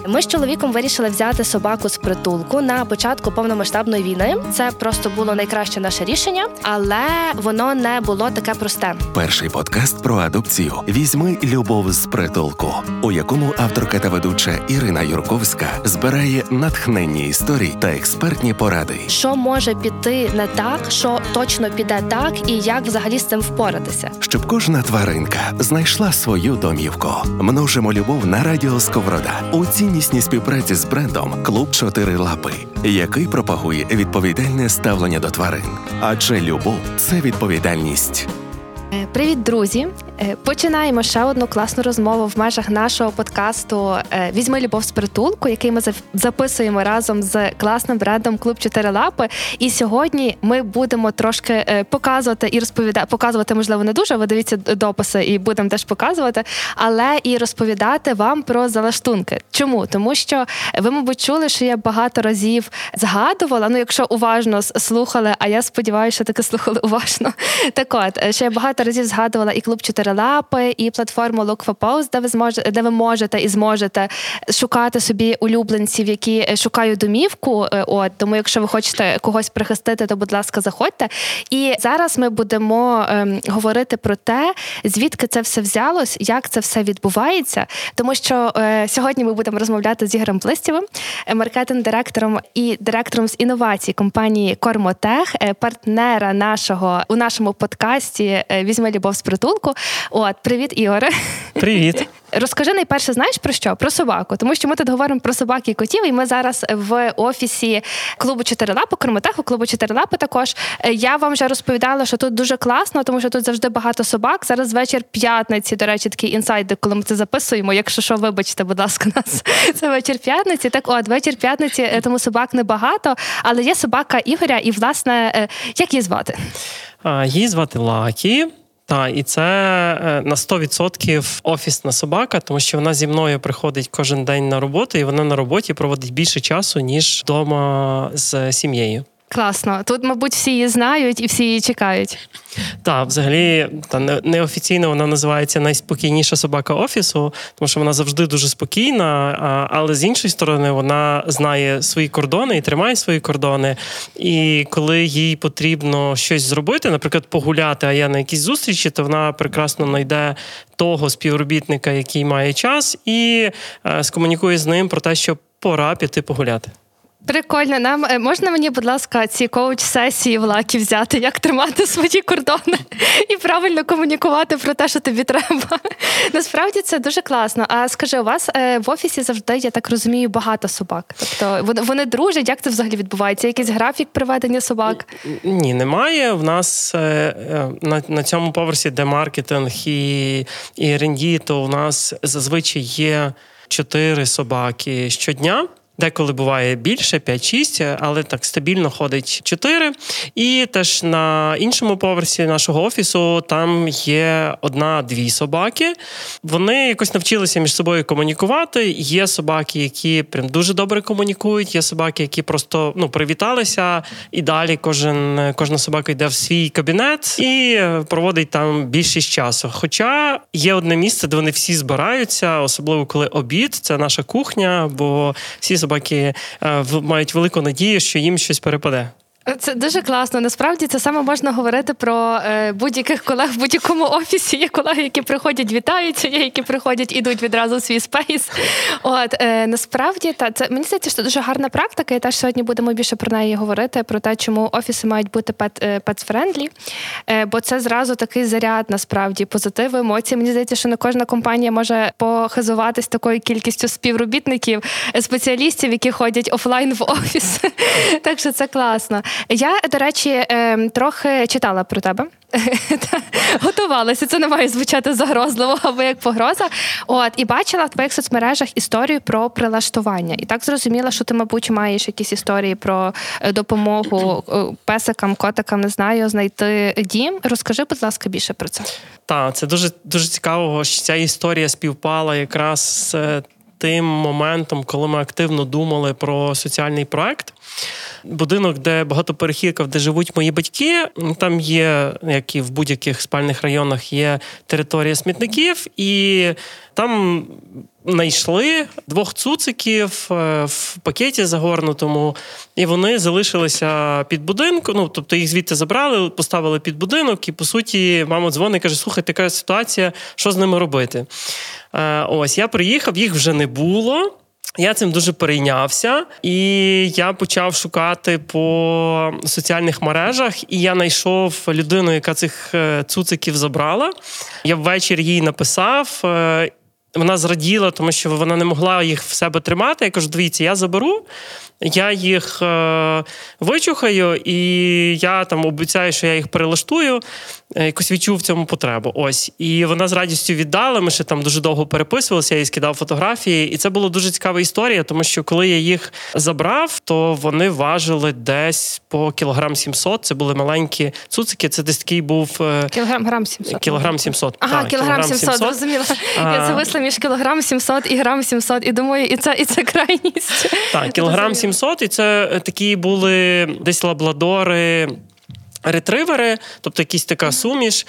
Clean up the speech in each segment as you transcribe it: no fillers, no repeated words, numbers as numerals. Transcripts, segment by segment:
Ми з чоловіком вирішили взяти собаку з притулку на початку повномасштабної війни. Це просто було найкраще наше рішення, але воно не було таке просте. Перший подкаст про адопцію «Візьми любов з притулку», у якому авторка та ведуча Ірина Юрковська збирає натхненні історії та експертні поради. Що може піти не так, що точно піде так, і як взагалі з цим впоратися. Щоб кожна тваринка знайшла свою домівку. Множимо любов на радіо Сковорода у ціннісній співпраці з брендом «Клуб Чотири Лапи», який пропагує відповідальне ставлення до тварин. Адже любов – це відповідальність. Привіт, друзі! Починаємо ще одну класну розмову в межах нашого подкасту «Візьми любов з притулку», який ми записуємо разом з класним брендом «Клуб Чотири Лапи». І сьогодні ми будемо трошки показувати і показувати, можливо, не дуже, ви дивіться дописи і будемо теж показувати, але і розповідати вам про залаштунки. Чому? Тому що ви, мабуть, чули, що я багато разів згадувала, якщо уважно слухали, а я сподіваюся, що таки слухали уважно. Так от, що я багато разів згадувала і «Клуб Чотири Лапи», і платформу Look for Pals, де ви можете і зможете шукати собі улюбленців, які шукають домівку. Тому якщо ви хочете когось прихистити, то, будь ласка, заходьте. І зараз ми будемо говорити про те, звідки це все взялось, як це все відбувається. Тому що сьогодні ми будемо розмовляти з Ігорем Плистєвим, маркетинг-директором і директором з інновацій компанії Кормотех, партнера у нашому подкасті «Візьми любов з притулку». Привіт, Ігоре. Привіт. Розкажи найперше, знаєш про що? Про собаку. Тому що ми тут говоримо про собак і котів, і ми зараз в офісі клубу «Чотири Лапи», Кормотеху, клубу «Чотири Лапи» також. Я вам вже розповідала, що тут дуже класно, тому що тут завжди багато собак. Зараз вечір п'ятниці, до речі, такий інсайд, коли ми це записуємо. Якщо що, вибачте, будь ласка, нас. Це вечір п'ятниці. Так вечір п'ятниці, тому собак небагато, але є собака Ігоря, і, власне, як її звати? Її звати Лакі. І це на 100% офісна собака, тому що вона зі мною приходить кожен день на роботу, і вона на роботі проводить більше часу, ніж вдома з сім'єю. Класно. Тут, мабуть, всі її знають і всі її чекають. Так, взагалі, неофіційно вона називається найспокійніша собака офісу, тому що вона завжди дуже спокійна, але з іншої сторони вона знає свої кордони і тримає свої кордони. І коли їй потрібно щось зробити, наприклад, погуляти, а я на якійсь зустрічі, то вона прекрасно знайде того співробітника, який має час, і скомунікує з ним про те, що пора піти погуляти. Прикольно. Можна мені, будь ласка, ці коуч-сесії в Лакі взяти, як тримати свої кордони і правильно комунікувати про те, що тобі треба? Насправді це дуже класно. А скажи, у вас в офісі завжди, я так розумію, багато собак? Тобто вони дружать? Як це взагалі відбувається? Якийсь графік приведення собак? Ні, немає. В нас на цьому поверсі, де маркетинг і R&D, то у нас зазвичай є 4 собаки щодня. Деколи буває більше, 5-6, але так стабільно ходить 4. І теж на іншому поверсі нашого офісу там є 1-2 собаки. Вони якось навчилися між собою комунікувати. Є собаки, які прям дуже добре комунікують, є собаки, які просто привіталися, і далі кожна собака йде в свій кабінет і проводить там більшість часу. Хоча є одне місце, де вони всі збираються, особливо коли обід, це наша кухня, бо всі собаки мають велику надію, що їм щось перепаде. Це дуже класно. Насправді це саме можна говорити про будь-яких колег в будь-якому офісі. Є колеги, які приходять, вітаються, є, які приходять, ідуть відразу в свій спейс. Насправді, це мені здається, що це дуже гарна практика, і теж сьогодні будемо більше про неї говорити, про те, чому офіси мають бути pets-friendly, бо це зразу такий заряд, насправді, позитиву, емоцій. Мені здається, що не кожна компанія може похизуватись такою кількістю співробітників, спеціалістів, які ходять офлайн в офіс. Так що це класно. Я, до речі, трохи читала про тебе. Готувалася, це не має звучати загрозливо або як погроза. І бачила в твоїх соцмережах історію про прилаштування. І так зрозуміла, що ти, мабуть, маєш якісь історії про допомогу песикам, котикам, не знаю, знайти дім. Розкажи, будь ласка, більше про це. Так, це дуже, дуже цікаво, що ця історія співпала якраз з тим моментом, коли ми активно думали про соціальний проект. Будинок, де багатоповерхівка, де живуть мої батьки, там є, як і в будь-яких спальних районах, є територія смітників, і там знайшли 2 цуциків в пакеті загорнутому, і вони залишилися під будинком. Тобто їх звідти забрали, поставили під будинок, і, по суті, мама дзвонить і каже, слухай, така ситуація, що з ними робити? Ось, я приїхав, їх вже не було. Я цим дуже перейнявся, і я почав шукати по соціальних мережах, і я знайшов людину, яка цих цуциків забрала. Я ввечері їй написав, вона зраділа, тому що вона не могла їх в себе тримати. Я кажу, дивіться, я заберу, я їх вичухаю, і я там обіцяю, що я їх перелаштую, якось відчув в цьому потребу. Ось. І вона з радістю віддала, ми ще там дуже довго переписувалися, я їй скидав фотографії, і це була дуже цікава історія, тому що коли я їх забрав, то вони важили десь по 700 кг, це були маленькі цуцики, це десь такий був... Кілограм 700. Кілограм 700. Ага, так, кілограм 700, зрозуміла. Я зависла між кілограм 700 і грам 700, і думаю, і це крайність. Так, кілограм 700, і це такі були десь лабрадори, ретривери, тобто якась така суміш,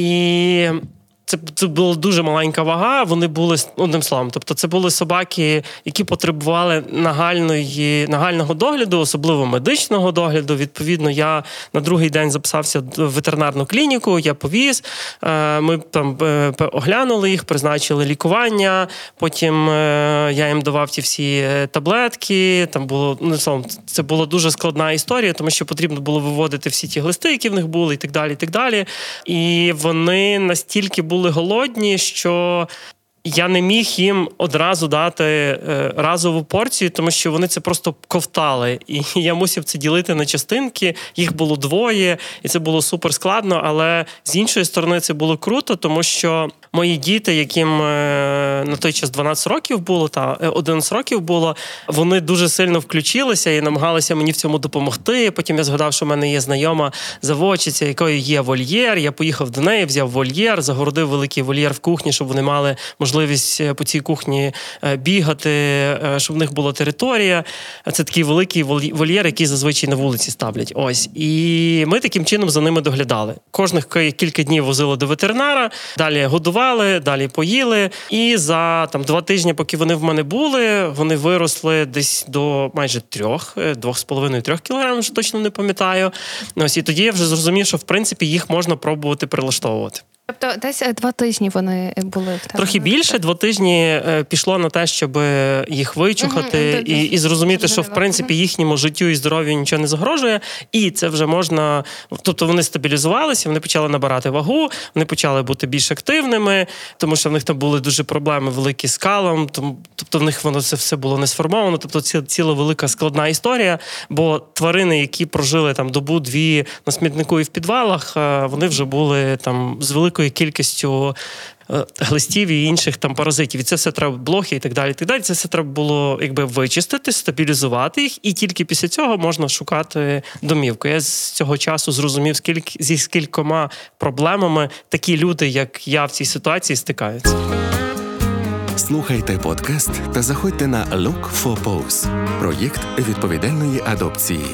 і це була дуже маленька вага, вони були, одним словом, тобто це були собаки, які потребували нагального догляду, особливо медичного догляду. Відповідно, я на другий день записався в ветеринарну клініку, я повіз, ми там оглянули їх, призначили лікування, потім я їм давав ті всі таблетки, там було, одним словом, це була дуже складна історія, тому що потрібно було виводити всі ті глисти, які в них були, і так далі, і так далі. І вони настільки були голодні, що я не міг їм одразу дати разову порцію, тому що вони це просто ковтали. І я мусив це ділити на частинки, їх було 2, і це було супер складно, але з іншої сторони це було круто, тому що мої діти, яким на той час 12 років було, та 11 років було, вони дуже сильно включилися і намагалися мені в цьому допомогти. Потім я згадав, що в мене є знайома заводчиця, якою є вольєр. Я поїхав до неї, взяв вольєр, загородив великий вольєр в кухні, щоб вони мали можливість по цій кухні бігати, щоб в них була територія. Це такий великий вольєр, який зазвичай на вулиці ставлять. Ось. І ми таким чином за ними доглядали. Кожних кілька днів возили до ветеринара, далі годували, далі поїли. І за 2 тижні, поки вони в мене були, вони виросли десь до майже 2,5-3 кілограмів, вже точно не пам'ятаю. Ось. І тоді я вже зрозумів, що в принципі їх можна пробувати прилаштовувати. Тобто десь 2 тижні вони були в тебе? Трохи більше, 2 тижні пішло на те, щоб їх вичухати і зрозуміти, що, в принципі, їхньому життю і здоров'ю нічого не загрожує. І це вже можна... Тобто вони стабілізувалися, вони почали набирати вагу, вони почали бути більш активними, тому що в них там були дуже проблеми великі з калом, тобто в них воно це все було не сформовано. Тобто це ціла велика складна історія, бо тварини, які прожили там добу-2 на смітнику і в підвалах, вони вже були там з великою кількістю глистів і інших там паразитів. І це все треба, блохи і так далі, і так далі. Це все треба було вичистити, стабілізувати їх, і тільки після цього можна шукати домівку. Я з цього часу зрозумів, зі скількома проблемами такі люди, як я в цій ситуації, стикаються. Слухайте подкаст та заходьте на Look for Paws – проєкт відповідальної адопції.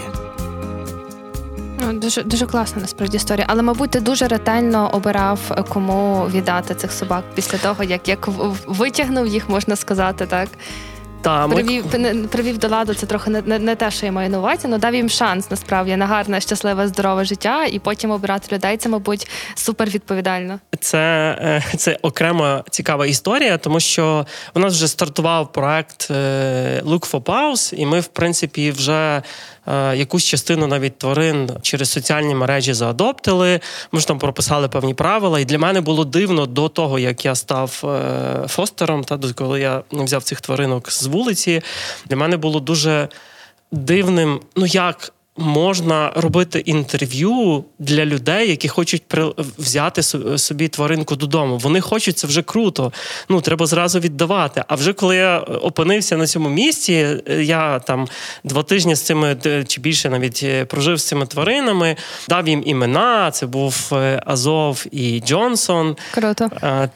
Дуже, дуже класна, насправді, історія. Але, мабуть, ти дуже ретельно обирав, кому віддати цих собак після того, як витягнув їх, можна сказати, так? Привів до ладу, це трохи не те, що я маю на увазі, але дав їм шанс, насправді, на гарне, щасливе, здорове життя, і потім обирати людей, це, мабуть, супер відповідально. Це окрема цікава історія, тому що у нас вже стартував проект Look for Paws, і ми, в принципі, вже якусь частину навіть тварин через соціальні мережі заадоптили, ми ж там прописали певні правила, і для мене було дивно до того, як я став фостером, коли я взяв цих тваринок з вулиці, для мене було дуже дивним, як можна робити інтерв'ю для людей, які хочуть взяти собі тваринку додому. Вони хочуть, це вже круто. Треба зразу віддавати. А вже коли я опинився на цьому місці, я там 2 тижні з цими, чи більше навіть, прожив з цими тваринами, дав їм імена, це був Азов і Джонсон. Круто.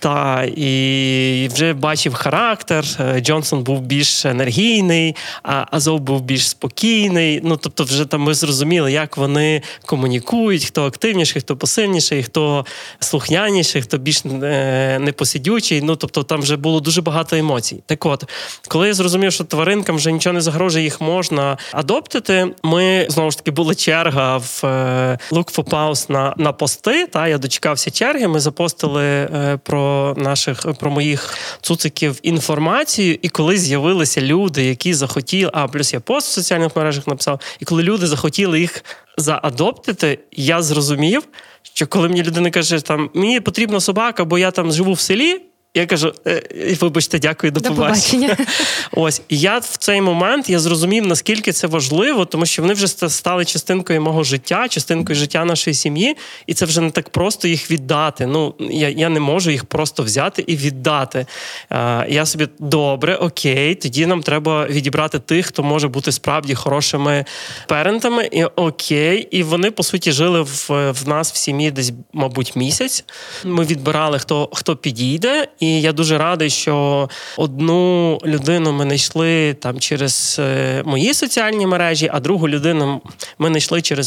І вже бачив характер. Джонсон був більш енергійний, а Азов був більш спокійний. Тобто вже там ви зрозуміли, як вони комунікують, хто активніший, хто посильніший, хто слухняніший, хто більш непосидючий. Ну, тобто там вже було дуже багато емоцій. Так от, коли я зрозумів, що тваринкам вже нічого не загрожує, їх можна адоптити, ми, знову ж таки, була черга в Look for Paws на пости, я дочекався черги, ми запостили про моїх цуциків інформацію, і коли з'явилися люди, які захотіли, плюс я пост в соціальних мережах написав, і коли люди захотіли їх заадоптити, я зрозумів, що коли мені людина каже, мені потрібна собака, бо я там живу в селі, я кажу, вибачте, дякую, до побачення. Ось, і я в цей момент зрозумів, наскільки це важливо, тому що вони вже стали частинкою мого життя, частинкою життя нашої сім'ї, і це вже не так просто їх віддати. Ну, я не можу їх просто взяти і віддати. Я собі, добре, окей, тоді нам треба відібрати тих, хто може бути справді хорошими парентами, і окей. І вони, по суті, жили в нас в сім'ї десь, мабуть, місяць. Ми відбирали, хто підійде. І я дуже радий, що одну людину ми знайшли там через мої соціальні мережі, а другу людину ми знайшли через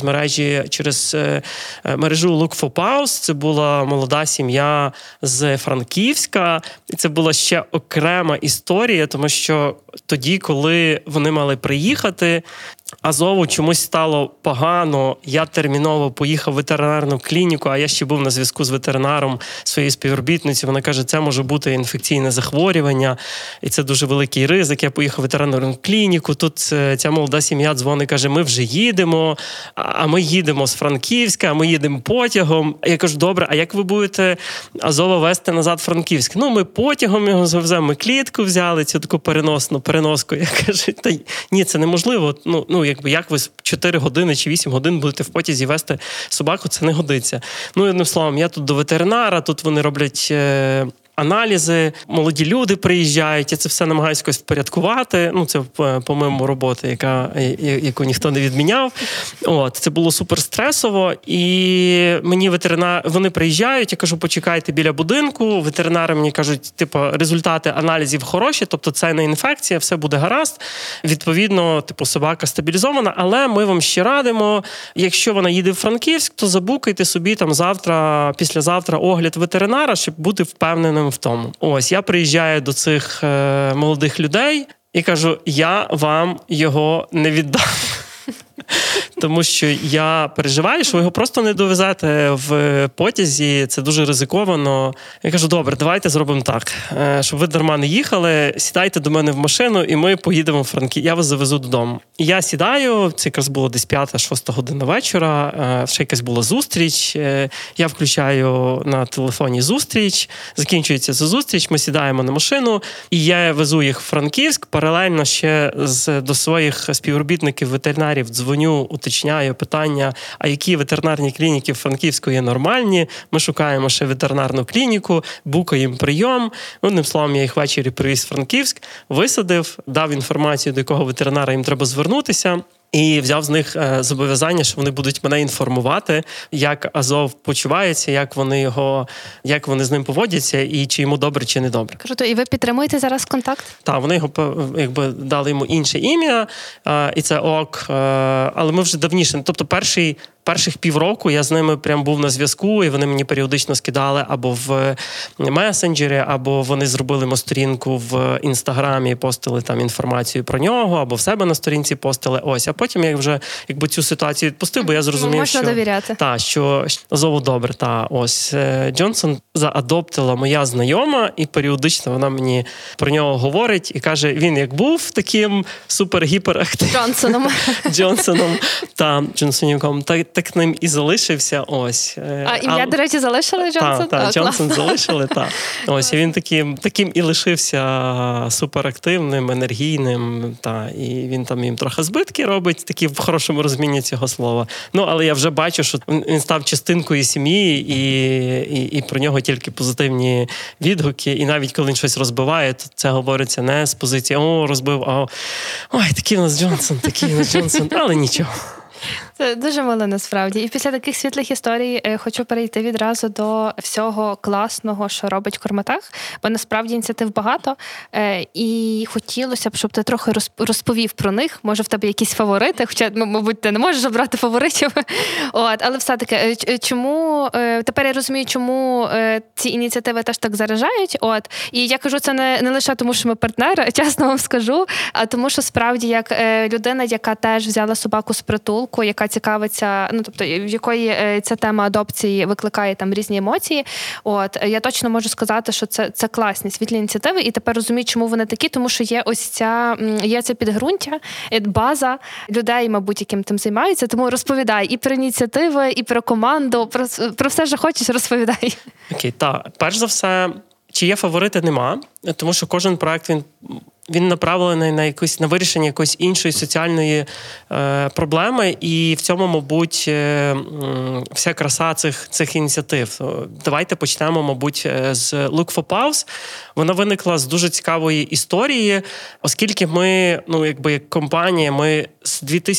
мережу Look for Paws. Це була молода сім'я з Франківська. І це була ще окрема історія, тому що тоді, коли вони мали приїхати, Азову чомусь стало погано, я терміново поїхав в ветеринарну клініку, а я ще був на зв'язку з ветеринаром своєї співробітниці. Вона каже, це може бути інфекційне захворювання, і це дуже великий ризик. Я поїхав в ветеринарну клініку, тут ця молода сім'я дзвонить, каже, ми вже їдемо, а ми їдемо з Франківська, а ми їдемо потягом. Я кажу, добре, а як ви будете Азова везти назад в Франківськ? Ну, ми потягом його завеземо, ми клітку взяли, цю таку переноску. Я кажу, ні, це неможливо. Як ви 4 години чи 8 годин будете в потязі вести собаку, це не годиться. Ну, одним словом, я тут до ветеринара, тут вони роблять аналізи, молоді люди приїжджають, я це все намагаюся якось впорядкувати. Ну, це, по-моєму, робота, яку ніхто не відміняв. Це було супер стресово, і мені вони приїжджають, я кажу, почекайте біля будинку, ветеринари мені кажуть, результати аналізів хороші, тобто це не інфекція, все буде гаразд. Відповідно, собака стабілізована, але ми вам ще радимо, якщо вона їде в Франківськ, то забукайте собі там завтра, післязавтра огляд ветеринара, щоб бути впевненим в тому. Я приїжджаю до цих молодих людей і кажу, я вам його не віддам. Тому що я переживаю, що ви його просто не довезете в потязі, це дуже ризиковано. Я кажу, добре, давайте зробимо так, щоб ви дарма не їхали, сідайте до мене в машину, і ми поїдемо в Франківськ, я вас завезу додому. І я сідаю, це якраз було десь 5-6 година вечора, ще якась була зустріч, я включаю на телефоні зустріч, закінчується ця зустріч, ми сідаємо на машину, і я везу їх в Франківськ, паралельно ще до своїх співробітників ветеринарів дзвоню, уточняю питання, а які ветеринарні клініки в Франківську є нормальні. Ми шукаємо ще ветеринарну клініку, букаємо прийом. Одним словом, я їх ввечері привіз в Франківськ, висадив, дав інформацію, до якого ветеринара їм треба звернутися. І взяв з них зобов'язання, що вони будуть мене інформувати, як Азов почувається, як вони з ним поводяться, і чи йому добре, чи не добре. Круто. І ви підтримуєте зараз контакт? Так, вони дали йому інше ім'я, і це ок, але ми вже давніше, тобто перших півроку я з ними прям був на зв'язку, і вони мені періодично скидали або в месенджері, або вони зробили йому сторінку в Інстаграмі, постили там інформацію про нього, або в себе на сторінці постили. А потім я вже цю ситуацію відпустив, бо я зрозумів, можна довіряти. Що Азову добре. Джонсон заадоптила моя знайома, і періодично вона мені про нього говорить і каже, він як був таким супер-гіперактивним Джонсонівком, так ним і залишився. А ім'я, до речі, залишили Джонсон? Так, Джонсон залишили, так. І він таким і лишився суперактивним, енергійним, і він там їм трохи збитки робить, такі в хорошому розумінні цього слова. Але я вже бачу, що він став частинкою сім'ї, і про нього тільки позитивні відгуки, і навіть коли він щось розбиває, то це говориться не з позиції, розбив, такий у нас Джонсон, але нічого. Це дуже мило насправді. І після таких світлих історій хочу перейти відразу до всього класного, що робить Корматех, бо насправді ініціатив багато. І хотілося б, щоб ти трохи розповів про них. Може, в тебе якісь фаворити, хоча, мабуть, ти не можеш обрати фаворитів. Але все-таки, чому, тепер я розумію, чому ці ініціативи теж так заражають. І я кажу це не лише тому, що ми партнери, чесно вам скажу, а тому, що справді, як людина, яка теж взяла собаку з притулку, яка цікавиться, тобто, в якої ця тема адопції викликає там різні емоції. Я точно можу сказати, що це класні світлі ініціативи, і тепер розумію, чому вони такі, тому що є це підґрунтя, база людей, мабуть, яким тим займаються. Тому розповідай і про ініціативи, і про команду, про все, що хочеш, розповідай. Окей, так. Перш за все, чи є фаворити, нема, тому що кожен проект, він направлений на вирішення якоїсь іншої соціальної проблеми, і в цьому, мабуть, вся краса цих ініціатив. Давайте почнемо, мабуть, з Look for Paws. Вона виникла з дуже цікавої історії, оскільки ми, як компанія, ми з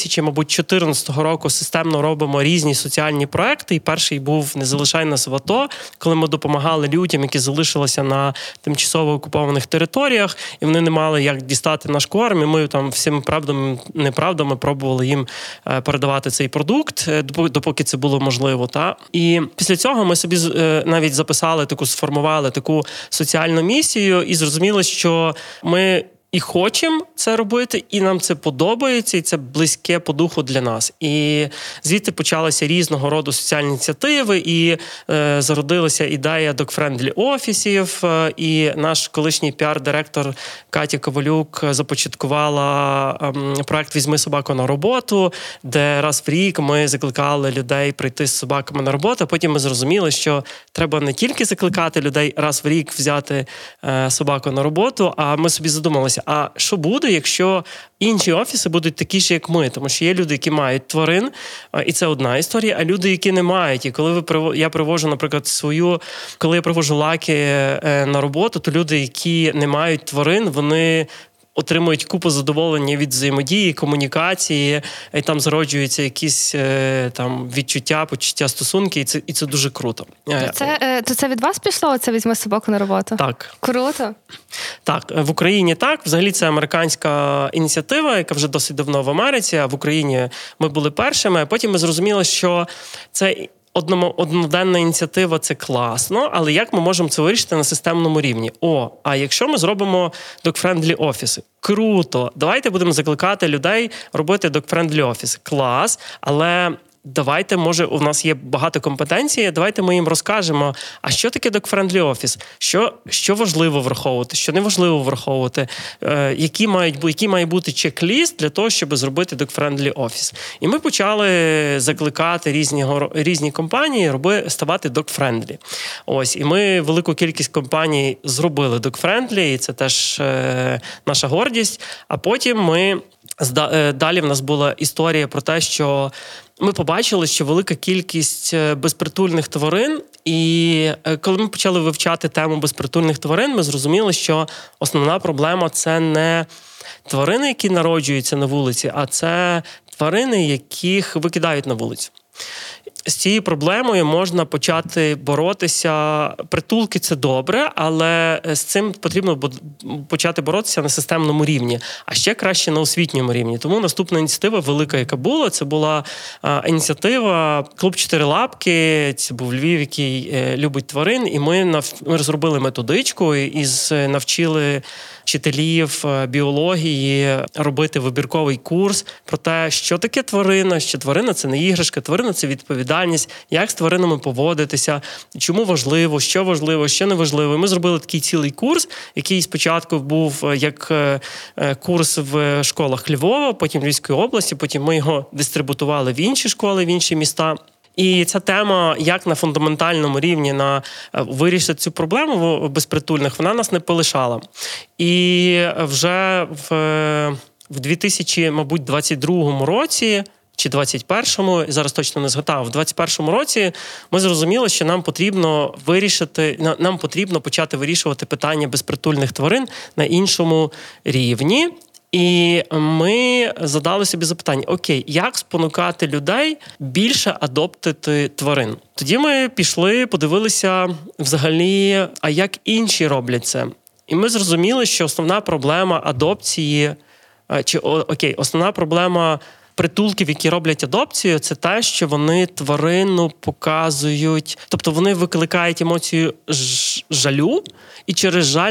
2014 року системно робимо різні соціальні проекти, і перший був «Не залишай нас в АТО», коли ми допомагали людям, які залишилися на тимчасово окупованих територіях, і вони не мали як дістати наш корм, і ми там всіми правдами, неправдами пробували їм передавати цей продукт, допоки це було можливо. І після цього ми собі навіть сформували таку соціальну місію і зрозуміли, що ми і хочемо це робити, і нам це подобається, і це близьке по духу для нас. І звідти почалися різного роду соціальні ініціативи, і зародилася ідея dog-friendly офісів, і наш колишній піар-директор Катя Ковалюк започаткувала проект «Візьми собаку на роботу», де раз в рік ми закликали людей прийти з собаками на роботу, а потім ми зрозуміли, що треба не тільки закликати людей раз в рік взяти собаку на роботу, а ми собі задумалися, а що буде, якщо інші офіси будуть такі ж, як ми? Тому що є люди, які мають тварин, і це одна історія, а люди, які не мають. І коли я привожу, наприклад, коли я привожу Лакі на роботу, то люди, які не мають тварин, вони отримують купу задоволення від взаємодії, комунікації, і там зароджуються якісь там відчуття, почуття, стосунки, і це дуже круто. То це від вас пішло, це «Візьми собаку на роботу»? Так. Круто. Так, в Україні так. Взагалі це американська ініціатива, яка вже досить давно в Америці, а в Україні ми були першими, а потім ми зрозуміли, що це одноденна ініціатива – це класно, але як ми можемо це вирішити на системному рівні? А якщо ми зробимо dog-friendly офіси? Круто! Давайте будемо закликати людей робити dog-friendly офіси. Клас, але давайте, може, у нас є багато компетенцій, давайте ми їм розкажемо, а що таке dog-friendly офіс? Що важливо враховувати, що не важливо враховувати, який має бути чек-ліст для того, щоб зробити dog-friendly офіс. І ми почали закликати різні компанії ставати dog-friendly. І ми велику кількість компаній зробили dog-friendly, і це теж наша гордість. А потім далі в нас була історія про те, що ми побачили, що велика кількість безпритульних тварин, і коли ми почали вивчати тему безпритульних тварин, ми зрозуміли, що основна проблема – це не тварини, які народжуються на вулиці, а це тварини, яких викидають на вулицю. З цією проблемою можна почати боротися. Притулки – це добре, але з цим потрібно почати боротися на системному рівні, а ще краще на освітньому рівні. Тому наступна ініціатива велика, яка була, це була ініціатива «Клуб Чотирилапки». Це був Львів, який любить тварин, і ми розробили методичку і навчили вчителів біології робити вибірковий курс про те, що таке тварина, що тварина – це не іграшка, тварина – це відповідальність, як з тваринами поводитися, чому важливо, що не важливо. І ми зробили такий цілий курс, який спочатку був як курс в школах Львова, потім Львівської області, потім ми його дистрибутували в інші школи, в інші міста. І ця тема, як на фундаментальному рівні вирішити цю проблему безпритульних, вона нас не полишала. І вже в 2022 році, чи 21-му, зараз точно не згадав, в 21-му році ми зрозуміли, що нам потрібно почати вирішувати питання безпритульних тварин на іншому рівні. І ми задали собі запитання, окей, як спонукати людей більше адоптити тварин? Тоді ми пішли, подивилися взагалі, а як інші роблять це. І ми зрозуміли, що основна проблема адопції, основна проблема притулків, які роблять адопцію, це те, що вони тварину показують, тобто вони викликають емоцію жалю і через жаль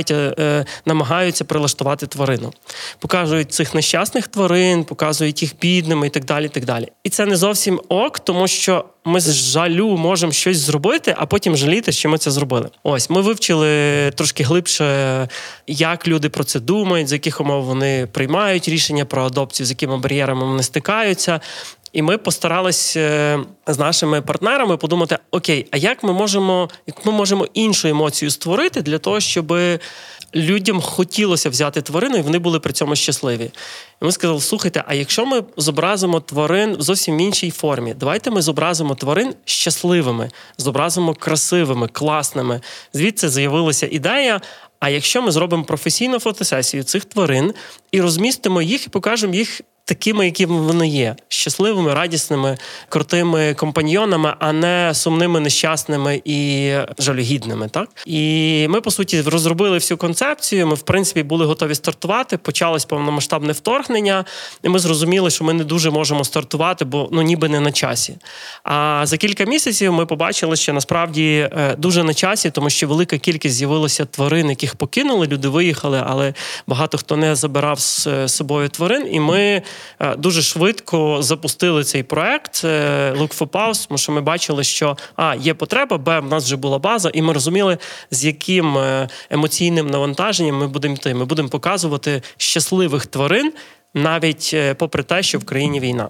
намагаються прилаштувати тварину. Показують цих нещасних тварин, показують їх бідними і так далі, і так далі. І це не зовсім ок, тому що ми з жалю можемо щось зробити, а потім жаліти, що ми це зробили. Ось, ми вивчили трошки глибше, як люди про це думають, з яких умов вони приймають рішення про адопцію, з якими бар'єрами вони стикаються. І ми постарались з нашими партнерами подумати, окей, а як ми можемо іншу емоцію створити для того, щоб людям хотілося взяти тварину, і вони були при цьому щасливі. І ми сказали, слухайте, а якщо ми зобразимо тварин в зовсім іншій формі, давайте ми зобразимо тварин щасливими, зобразимо красивими, класними. Звідси з'явилася ідея, а якщо ми зробимо професійну фотосесію цих тварин і розмістимо їх, і покажемо їх такими, якими вони є. Щасливими, радісними, крутими компаньйонами, а не сумними, нещасними і жалюгідними. Так? І ми, по суті, розробили всю концепцію. Ми, в принципі, були готові стартувати. Почалось повномасштабне вторгнення. І ми зрозуміли, що ми не дуже можемо стартувати, бо ніби не на часі. А за кілька місяців ми побачили, що насправді дуже на часі, тому що велика кількість з'явилося тварин, яких покинули, люди виїхали, але багато хто не забирав з собою тварин. І ми дуже швидко запустили цей проект Look for Paws, тому що ми бачили, що є потреба, в нас вже була база, і ми розуміли, з яким емоційним навантаженням ми будемо йти. Ми будемо показувати щасливих тварин, навіть попри те, що в країні війна.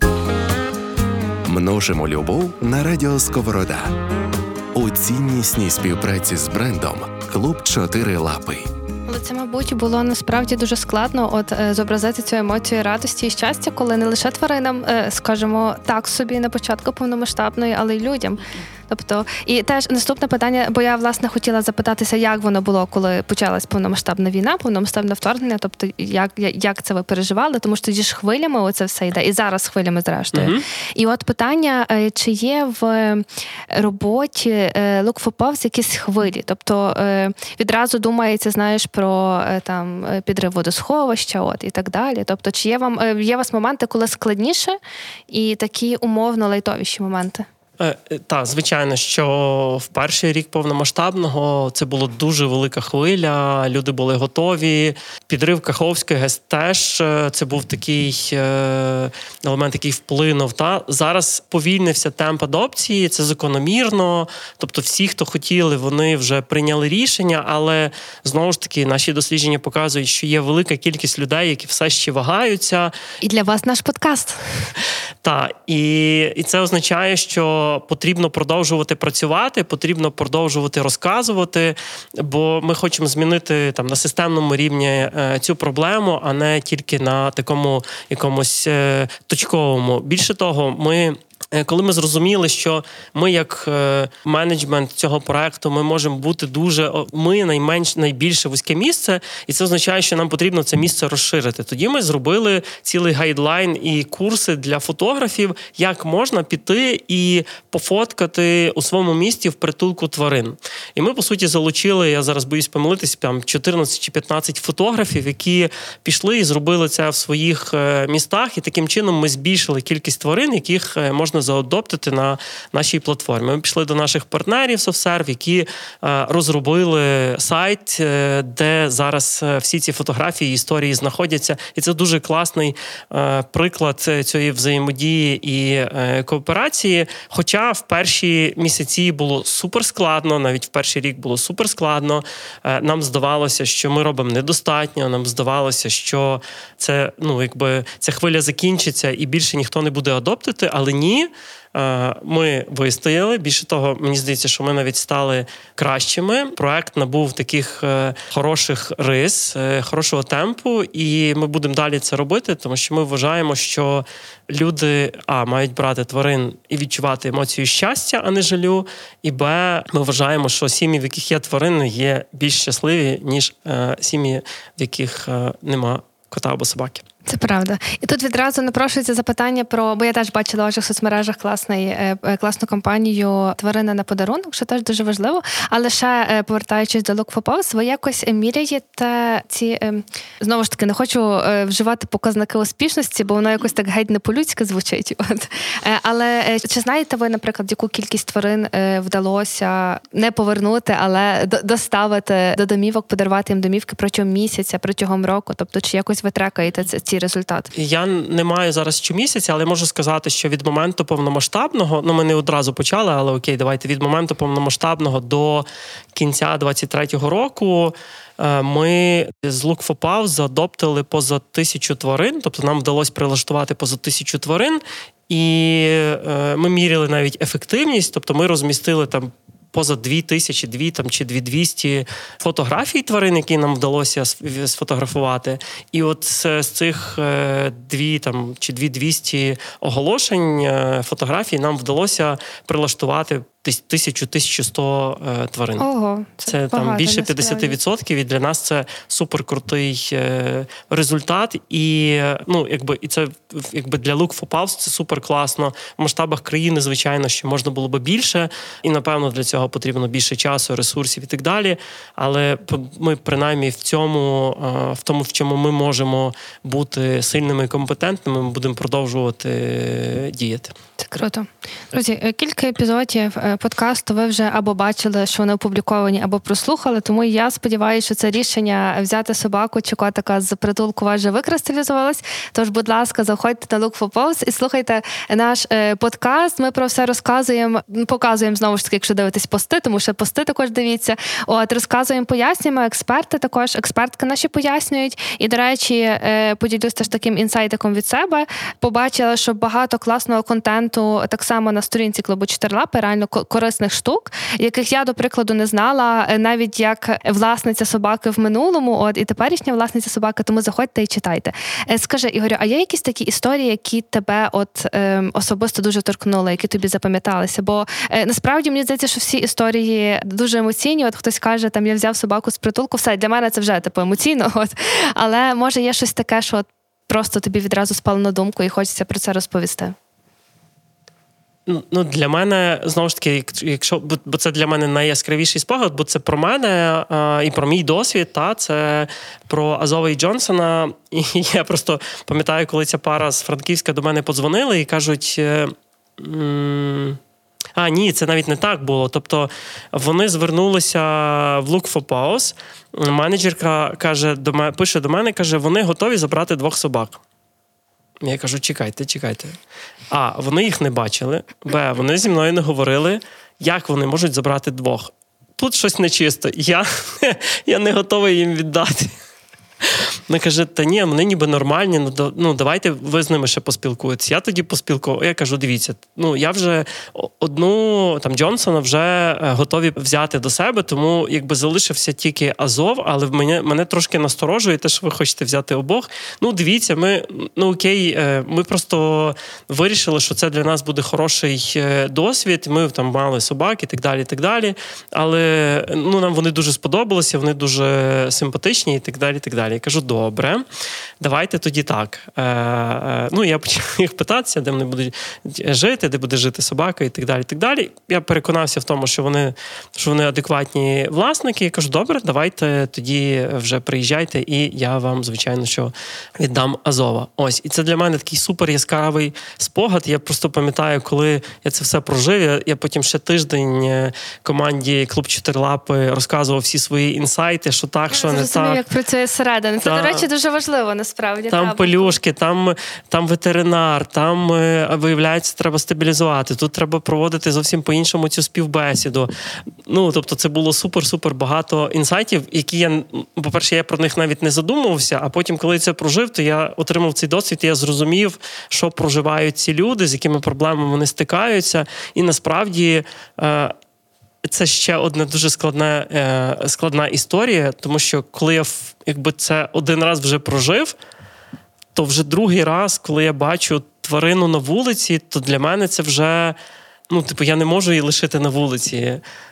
Множимо любов на радіо Сковорода. У ціннісній співпраці з брендом «Клуб 4 лапи». Але це, мабуть, було насправді дуже складно зобразити цю емоцію радості і щастя, коли не лише тваринам, скажімо, так собі на початку повномасштабної, але й людям. Тобто, і теж наступне питання, бо я, власне, хотіла запитатися, як воно було, коли почалась повномасштабна війна, повномасштабне вторгнення, тобто, як це ви переживали, тому що тоді ж хвилями оце все йде, і зараз хвилями, зрештою. Mm-hmm. І от питання, чи є в роботі Look for Paws якісь хвилі? Тобто, відразу думається, знаєш, про там підрив водосховища, і так далі. Тобто, чи є у вас моменти, коли складніше, і такі умовно лайтовіші моменти? Так, звичайно, що в перший рік повномасштабного це була дуже велика хвиля, люди були готові. Підрив Каховської ГЕС теж це був такий елемент, який вплинув. Зараз повільнився темп адопції, це закономірно. Тобто всі, хто хотіли, вони вже прийняли рішення, але знову ж таки наші дослідження показують, що є велика кількість людей, які все ще вагаються. І для вас наш подкаст. Так, і це означає, що потрібно продовжувати працювати, потрібно продовжувати розказувати, бо ми хочемо змінити на системному рівні цю проблему, а не тільки на такому якомусь точковому. Більше того, коли ми зрозуміли, що ми як менеджмент цього проекту, ми можемо бути найбільше вузьке місце, і це означає, що нам потрібно це місце розширити. Тоді ми зробили цілий гайдлайн і курси для фотографів, як можна піти і пофоткати у своєму місті в притулку тварин. І ми, по суті, залучили, я зараз боюсь помилитись, 14 чи 15 фотографів, які пішли і зробили це в своїх містах, і таким чином ми збільшили кількість тварин, яких можна заадоптити на нашій платформі. Ми пішли до наших партнерів SoftServe, які розробили сайт, де зараз всі ці фотографії і історії знаходяться. І це дуже класний приклад цієї взаємодії і кооперації. Хоча в перші місяці було суперскладно, навіть в перший рік було суперскладно. Нам здавалося, що ми робимо недостатньо, нам здавалося, що це, ця хвиля закінчиться і більше ніхто не буде адоптити, але ні. Ми вистояли. Більше того, мені здається, що ми навіть стали кращими. Проект набув таких хороших рис, хорошого темпу, і ми будемо далі це робити, тому що ми вважаємо, що люди, мають брати тварин і відчувати емоцію щастя, а не жалю, і ми вважаємо, що сім'ї, в яких є тварини, є більш щасливі, ніж сім'ї, в яких нема кота або собаки. Це правда. І тут відразу напрошується запитання бо я теж бачила в ваших соцмережах класну кампанію «Тварина на подарунок», що теж дуже важливо. Але ще, повертаючись до Look for Paws, ви якось міряєте знову ж таки, не хочу вживати показники успішності, бо воно якось так геть не по-людськи звучить. Але чи знаєте ви, наприклад, яку кількість тварин вдалося не повернути, але доставити до домівок, подарувати їм домівки протягом місяця, протягом року? Тобто, чи якось ви трекаєте ці результати? Я не маю зараз щомісяця, але можу сказати, що від моменту повномасштабного, ми не одразу почали, але окей, давайте, від моменту повномасштабного до кінця 23-го року ми з Look for Paws заадоптили поза 1000 тварин, тобто нам вдалося прилаштувати поза 1000 тварин, і ми міряли навіть ефективність, тобто ми розмістили там поза 2000, чи 2200 фотографій тварин, які нам вдалося сфотографувати. І от з цих 2200 оголошень фотографій нам вдалося прилаштувати 1000-1100 тварин. Ого, це там більше 50%, і для нас це суперкрутий результат. І і це для Look for Paws це супер класно. В масштабах країни, звичайно, що можна було би більше, і напевно для цього потрібно більше часу, ресурсів і так далі. Але ми принаймні в тому, в чому ми можемо бути сильними і компетентними, ми будемо продовжувати діяти. Це круто. Друзі, кілька епізодів подкасту ви вже або бачили, що вони опубліковані, або прослухали, тому я сподіваюся, що це рішення взяти собаку чи котика з притулку вас вже викристалізувалось. Тож, будь ласка, заходьте на Look for Paws і слухайте наш подкаст. Ми про все показуємо, знову ж таки, якщо дивитесь пости, тому що пости також дивіться. Розказуємо, пояснюємо, експертки наші пояснюють. І, до речі, поділюсь теж таким інсайтиком від себе. Побачила, що багато класного контенту так само на сторінці клубу «Чотирилапи», реально корисних штук, яких я, до прикладу, не знала, навіть як власниця собаки в минулому, і теперішня власниця собаки, тому заходьте і читайте. Скажи, Ігорю, а є якісь такі історії, які тебе особисто дуже торкнули, які тобі запам'яталися? Бо насправді мені здається, що всі історії дуже емоційні. Хтось каже, я взяв собаку з притулку, все, для мене це вже емоційно. Але може є щось таке, що просто тобі відразу спало на думку і хочеться про це розповісти? Для мене, знову ж таки, бо це для мене найяскравіший спогад, бо це про мене і про мій досвід, це про Азова і Джонсона. І я просто пам'ятаю, коли ця пара з Франківська до мене подзвонили і кажуть... Ні, це навіть не так було. Тобто вони звернулися в Look for Paws, менеджерка пише до мене, каже, вони готові забрати 2 собак. Я кажу, чекайте. А, вони їх не бачили. Б, вони зі мною не говорили, як вони можуть забрати 2. Тут щось нечисто. Я не готовий їм віддати. Вона каже, вони ніби нормальні, давайте ви з ними ще поспілкуєтесь. Я тоді поспілкував. Я кажу, дивіться, я вже одну, Джонсона вже готові взяти до себе, тому залишився тільки Азов, але мене трошки насторожує те, що ви хочете взяти обох. Дивіться, ми просто вирішили, що це для нас буде хороший досвід, ми мали собак і так далі. Але нам вони дуже сподобалися, вони дуже симпатичні і так далі. Я кажу, добре, давайте тоді так. Я почав їх питатися, де вони будуть жити, де буде жити собака і так далі. Я переконався в тому, що вони адекватні власники. Я кажу, добре, давайте тоді вже приїжджайте, і я вам, звичайно, що віддам Азова. Ось, і це для мене такий супер яскравий спогад. Я просто пам'ятаю, коли я це все прожив, я потім ще тиждень команді «Клуб Чотирилапи» розказував всі свої інсайти, що так, що не так. Як працює зсередини. Це, до речі, дуже важливо, насправді. Там пелюшки, там ветеринар, там, виявляється, треба стабілізувати. Тут треба проводити зовсім по-іншому цю співбесіду. Тобто це було супер-супер багато інсайтів, які по-перше, я про них навіть не задумувався, а потім, коли це прожив, то я отримав цей досвід, і я зрозумів, що проживають ці люди, з якими проблемами вони стикаються. І насправді це ще одна дуже складна історія, тому що коли я це один раз вже прожив, то вже другий раз, коли я бачу тварину на вулиці, то для мене це вже, я не можу її лишити на вулиці.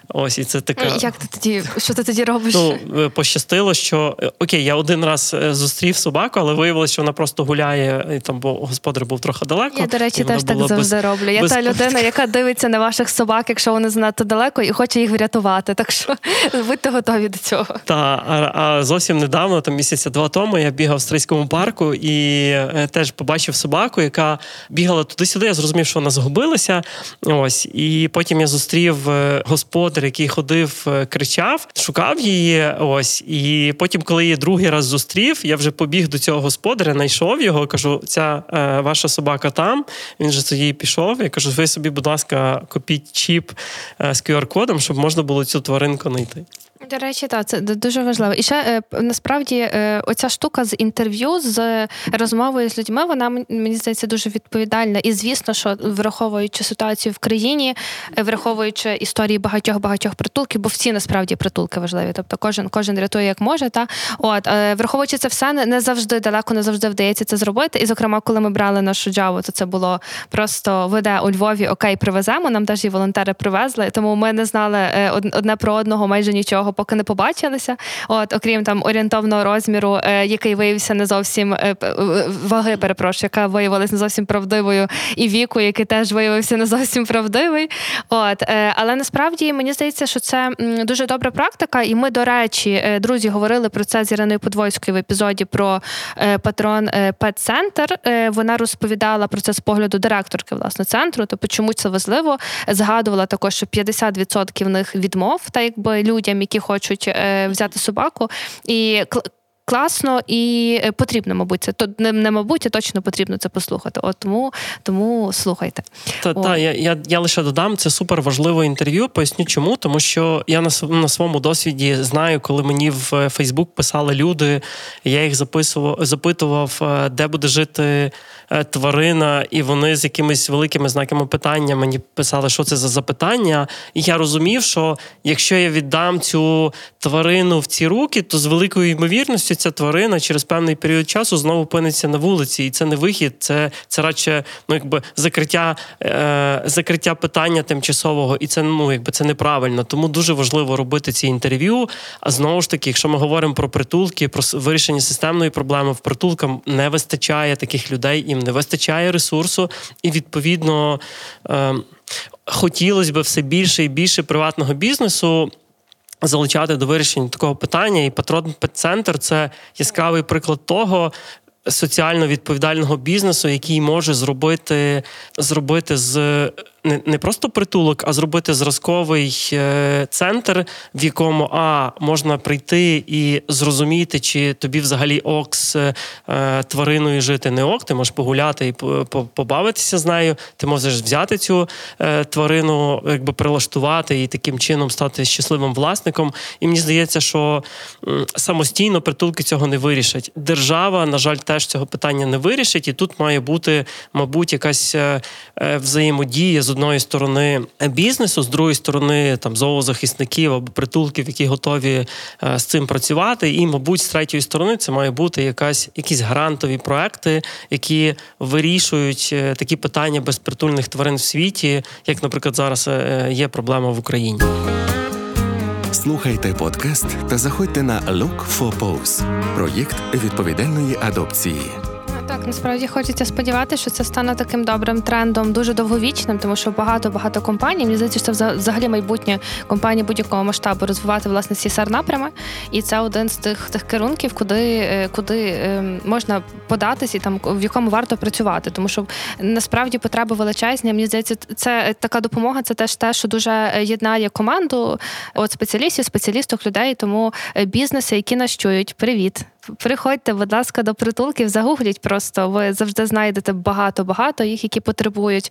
Ось, і це така... Як ти тоді, що ти тоді робиш? Пощастило, що, окей, я один раз зустрів собаку, але виявилося, що вона просто гуляє, і там, бо господар був трохи далеко. Я, до речі, теж так завжди роблю. Я та людина, яка дивиться на ваших собак, якщо вони занадто далеко, і хоче їх врятувати. Так що будьте готові до цього. А зовсім недавно, там місяця 2 тому, я бігав в Стрийському парку і теж побачив собаку, яка бігала туди-сюди. Я зрозумів, що вона загубилася. Ось. І потім я зустрів господар, який ходив, кричав, шукав її. Ось. І потім, коли її другий раз зустрів, я вже побіг до цього господаря, знайшов його, кажу, ця ваша собака там. Він же тоді пішов. Я кажу, ви собі, будь ласка, купіть чіп з QR-кодом, щоб можна було цю тваринку знайти. До речі, так, це дуже важливо. І ще, насправді, оця штука з інтерв'ю, з розмовою з людьми, вона, мені здається, дуже відповідальна. І, звісно, що враховуючи ситуацію в країні, враховуючи історії багатьох притулків, бо всі, насправді, притулки важливі. Тобто кожен рятує як може. Враховуючи це все, не завжди далеко, не завжди вдається це зробити. І, зокрема, коли ми брали нашу Джаву, то це було просто веде у Львові, окей, привеземо. Нам теж і волонтери привезли. Тому ми не знали одне про одного майже нічого, поки не побачилися. Окрім там орієнтовного розміру, який виявився не зовсім ваги, яка виявилася не зовсім правдивою, і віку, який теж виявився не зовсім правдивий. Але насправді мені здається, що це дуже добра практика. І ми, до речі, друзі, говорили про це з Іриною Подвойською в епізоді про патрон Пет-центр. Вона розповідала про це з погляду директорки, власне, центру. Тобто, чому це важливо? Згадувала також, що 50% в них відмов, та якби людям, які хочуть взяти собаку. І класно і потрібно, мабуть, це. Не мабуть, а точно потрібно це послухати. Тому слухайте. Я лише додам, це супер важливе інтерв'ю. Поясню чому. Тому що я на своєму досвіді знаю, коли мені в Фейсбук писали люди, я їх запитував, де буде жити тварина, і вони з якимись великими знаками питання мені писали, що це за запитання. І я розумів, що якщо я віддам цю тварину в ці руки, то з великою ймовірністю ця тварина через певний період часу знову опиниться на вулиці. І це не вихід, це радше закриття питання тимчасового. І це, це неправильно. Тому дуже важливо робити ці інтерв'ю. А знову ж таки, якщо ми говоримо про притулки, про вирішення системної проблеми, в притулкам не вистачає таких людей, їм не вистачає ресурсу. І, відповідно, хотілося б все більше і більше приватного бізнесу залучати до вирішення такого питання. І Патрон Пет-центр – це яскравий приклад того соціально відповідального бізнесу, який може зробити з не просто притулок, а зробити зразковий центр, в якому можна прийти і зрозуміти, чи тобі взагалі ок з твариною жити, не ок, ти можеш погуляти і побавитися з нею, ти можеш взяти цю тварину, прилаштувати і таким чином стати щасливим власником. І мені здається, що самостійно притулки цього не вирішать. Держава, на жаль, теж цього питання не вирішить, і тут має бути, мабуть, якась взаємодія з одної сторони бізнесу, з другої сторони там зоозахисників або притулків, які готові з цим працювати. І, мабуть, з третьої сторони це має бути якісь грантові проекти, які вирішують такі питання безпритульних тварин в світі, як, наприклад, зараз є проблема в Україні. Слухайте подкаст та заходьте на Look for Pose – проєкт відповідальної адопції. Так, насправді хочеться сподіватися, що це стане таким добрим трендом, дуже довговічним, тому що багато компаній, мені здається, що це взагалі майбутнє компанії будь-якого масштабу розвивати, власне, CSR-напрями, і це один з тих керунків, куди можна податись і там, в якому варто працювати, тому що насправді потреби величезні, мені здається, це така допомога, це теж те, що дуже єднає команду спеціалістів, людей, тому бізнеси, які нас чують, привіт! Приходьте, будь ласка, до притулків, загугліть просто, ви завжди знайдете багато їх, які потребують.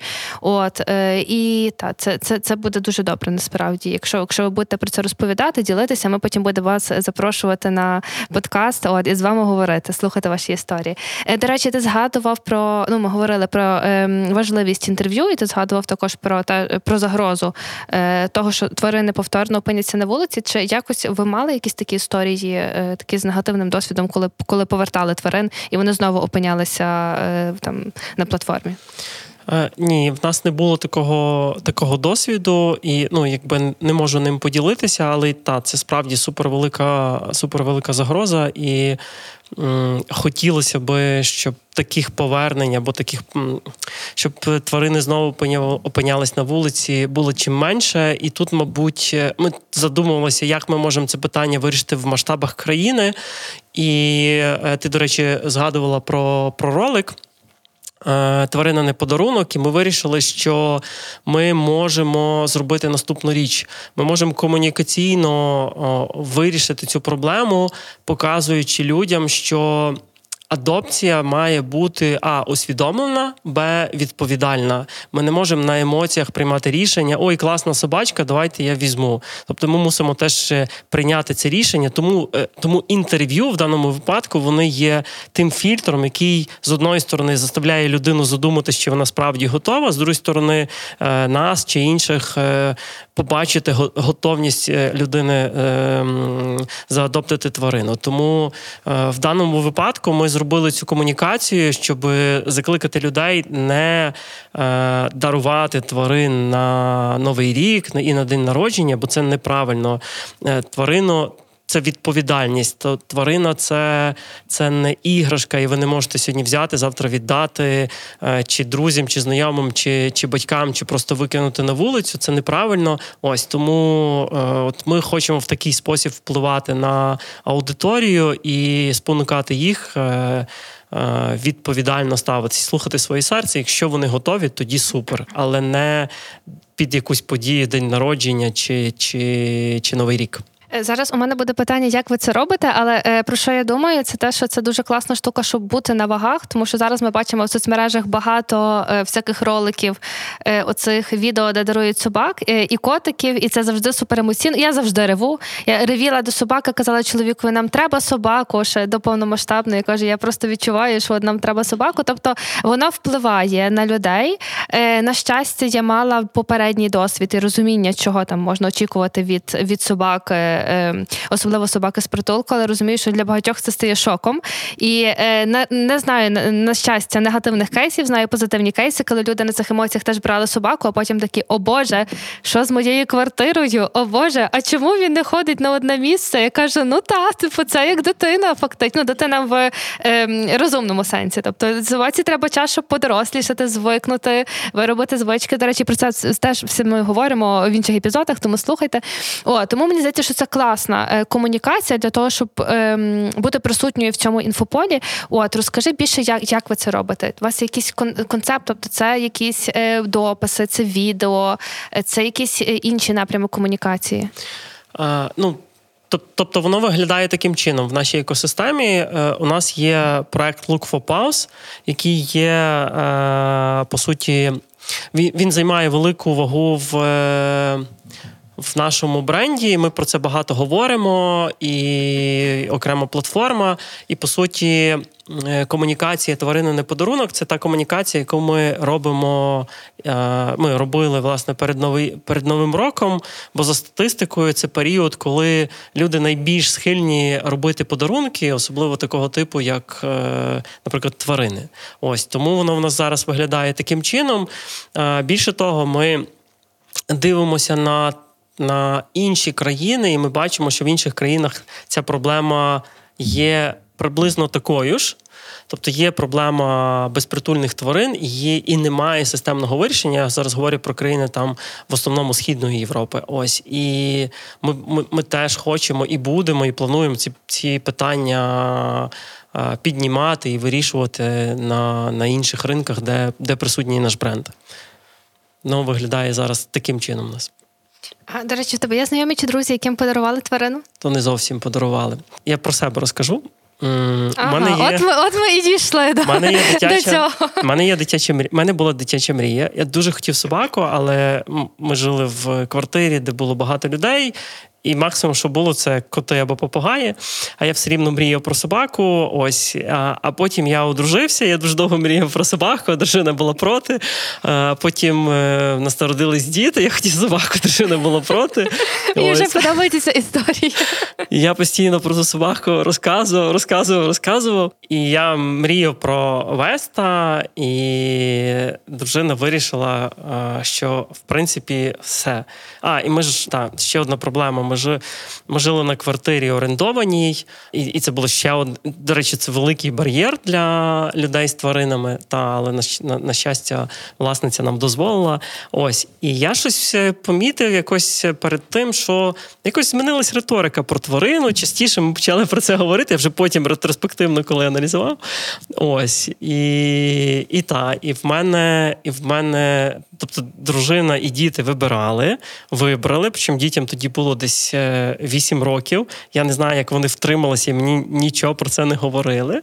І це буде дуже добре, насправді. Якщо ви будете про це розповідати, ділитися, ми потім будемо вас запрошувати на подкаст і з вами говорити, слухати ваші історії. До речі, ти згадував ми говорили про важливість інтерв'ю, і ти згадував також про загрозу того, що тварини повторно опиняться на вулиці. Чи якось ви мали якісь такі історії, такі з негативним досвідом, коли повертали тварин, і вони знову опинялися там на платформі? Ні, в нас не було такого досвіду, і не можу ним поділитися, але це справді супервелика загроза, і хотілося б, щоб таких повернень або щоб тварини знову опинялись на вулиці, було чим менше. І тут, мабуть, ми задумувалися, як ми можемо це питання вирішити в масштабах країни. І ти, до речі, згадувала про ролик «Тварина не подарунок», і ми вирішили, що ми можемо зробити наступну річ. Ми можемо комунікаційно вирішити цю проблему, показуючи людям, що адопція має бути усвідомлена, відповідальна. Ми не можемо на емоціях приймати рішення: ой, класна собачка, давайте я візьму. Тобто ми мусимо теж прийняти це рішення, тому інтерв'ю в даному випадку вони є тим фільтром, який з одної сторони заставляє людину задуматися, чи вона справді готова, з другої сторони нас чи інших побачити готовність людини заадоптити тварину. Тому в даному випадку ми зробили цю комунікацію, щоб закликати людей не дарувати тварин на Новий рік і на день народження, бо це неправильно. Тварину – це відповідальність. То тварина – це не іграшка, і ви не можете сьогодні взяти, завтра віддати чи друзям, чи знайомим, чи батькам, чи просто викинути на вулицю. Це неправильно. Тому ми хочемо в такий спосіб впливати на аудиторію і спонукати їх відповідально ставитися, слухати своє серце. Якщо вони готові, тоді супер. Але не під якусь подію, день народження чи Новий рік. Зараз у мене буде питання, як ви це робите, але про що я думаю, це те, що це дуже класна штука, щоб бути на вагах, тому що зараз ми бачимо в соцмережах багато всяких роликів, оцих відео, де дарують собак і котиків, і це завжди суперемоційно. Я завжди реву. Я ревіла до собаки, казала чоловікові, нам треба собаку ще до повномасштабної. Я кажу, я просто відчуваю, що нам треба собаку. Тобто воно впливає на людей. На щастя, я мала попередній досвід і розуміння, чого там можна очікувати від собаки, особливо собаки з притулку, але розумію, що для багатьох це стає шоком. І не знаю, на щастя, негативних кейсів, знаю позитивні кейси, коли люди на цих емоціях теж брали собаку, а потім такі: о Боже, що з моєю квартирою? О Боже, а чому він не ходить на одне місце? Я кажу, це як дитина, фактично, дитина в розумному сенсі. Тобто собаці треба час, щоб подорослішати, звикнути, виробити звички. До речі, про це теж всі ми говоримо в інших епізодах, тому слухайте. Тому мені здається, що це класна комунікація для того, щоб бути присутньою в цьому інфополі. Розкажи більше, як ви це робите? У вас є якийсь концепт, тобто це якісь дописи, це відео, це якісь інші напрями комунікації? Тобто воно виглядає таким чином. В нашій екосистемі у нас є проект Look for Paws, який є, по суті, він займає велику вагу в нашому бренді. Ми про це багато говоримо, і окрема платформа. І, по суті, комунікація «Тварина не подарунок» – це та комунікація, яку ми робили, власне, перед Новим роком, бо за статистикою це період, коли люди найбільш схильні робити подарунки, особливо такого типу, як, наприклад, тварини. Тому воно в нас зараз виглядає таким чином. Більше того, ми дивимося на інші країни, і ми бачимо, що в інших країнах ця проблема є приблизно такою ж. Тобто є проблема безпритульних тварин, і немає системного вирішення. Я зараз говорю про країни там в основному Східної Європи. І ми теж хочемо і будемо, і плануємо ці питання піднімати і вирішувати на інших ринках, де присутній наш бренд. Виглядає зараз таким чином у нас. До речі, в тебе є знайомі чи друзі, яким подарували тварину? То не зовсім подарували. Я про себе розкажу. От ми і дійшли до цього. У мене була дитяча мрія. Я дуже хотів собаку, але ми жили в квартирі, де було багато людей, І максимум, що було, це коти або попугаї, а я все рівно мріяв про собаку, ось, а потім я одружився, я дуже довго мріяв про собаку, дружина була проти, потім в нас народились діти, я хотів собаку, дружина була проти. Мені вже подобається ця історія. Я постійно про ту собаку розказував, і я мріяв про Веста, і дружина вирішила, що, в принципі, все. І ми ж, ще одна проблема, ми жили на квартирі орендованій, і це було ще до речі, це великий бар'єр для людей з тваринами, але на щастя власниця нам дозволила. Ось. І я щось помітив якось перед тим, що якось змінилась риторика про тварину, частіше ми почали про це говорити, я вже потім ретроспективно, коли аналізував. Ось. І в мене, тобто дружина і діти вибрали, причому дітям тоді було десь 8 років. Я не знаю, як вони втрималися, і мені нічого про це не говорили.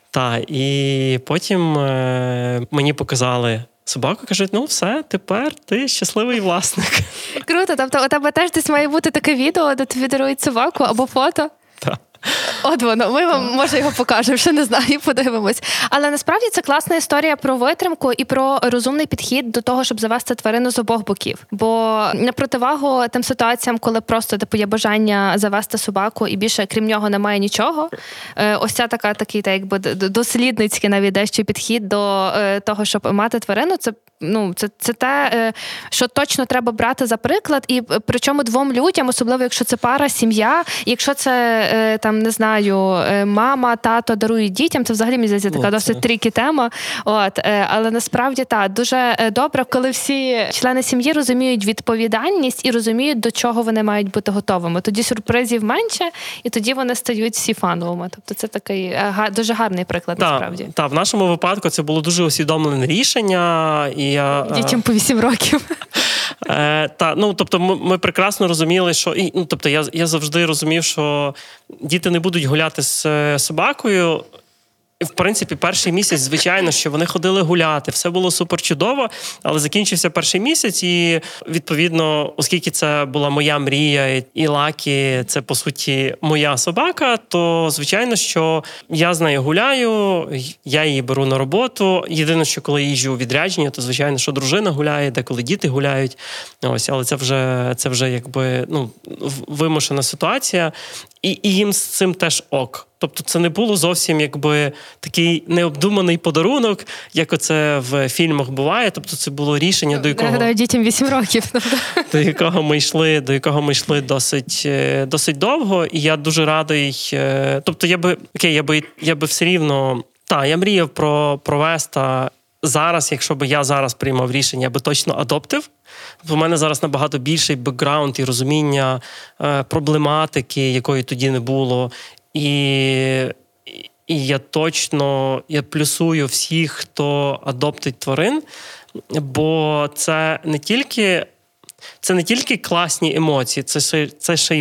І потім мені показали собаку, кажуть, все, тепер ти щасливий власник. Круто, тобто у тебе теж десь має бути таке відео, де тобі дарують собаку або фото? Так. От воно, ми вам, може, його покажемо, ще не знаю, подивимось. Але насправді це класна історія про витримку і про розумний підхід до того, щоб завести тварину з обох боків. Бо на противагу тим ситуаціям, коли просто є бажання завести собаку і більше, крім нього, немає нічого, ось ця такий якби дослідницький навіть дещо підхід до того, щоб мати тварину, це те, що точно треба брати за приклад, і причому двом людям, особливо якщо це пара, сім'я, якщо це не знаю, мама, тато дарують дітям, це взагалі, мені здається, така досить трікі тема. Але насправді, дуже добре, коли всі члени сім'ї розуміють відповідальність і розуміють, до чого вони мають бути готовими. Тоді сюрпризів менше, і тоді вони стають всі фановими. Тобто це такий дуже гарний приклад, насправді. Так, в нашому випадку це було дуже усвідомлене рішення. Дітям по 8 років. Тобто ми прекрасно розуміли, що... Тобто я завжди розумів, що діти не будуть гуляти з собакою. В принципі, перший місяць, звичайно, що вони ходили гуляти, все було супер чудово, але закінчився перший місяць і, відповідно, оскільки це була моя мрія і Лакі, це, по суті, моя собака, то, звичайно, що я з нею гуляю, я її беру на роботу. Єдине, що коли їжджу у відрядження, то, звичайно, що дружина гуляє, деколи діти гуляють. Ось, але це вже якби, вимушена ситуація. І їм з цим теж ок. Тобто це не було зовсім якби такий необдуманий подарунок, як оце в фільмах буває. Тобто це було рішення, до якого... Нагадаю, дітям 8 років. До якого ми йшли досить довго. І я дуже радий... Тобто я би все рівно... я мріяв про Веста зараз, якщо б я зараз приймав рішення, я би точно адоптив. У мене зараз набагато більший бекграунд і розуміння проблематики, якої тоді не було. І я плюсую всіх, хто адоптить тварин, бо це не тільки класні емоції, це ще й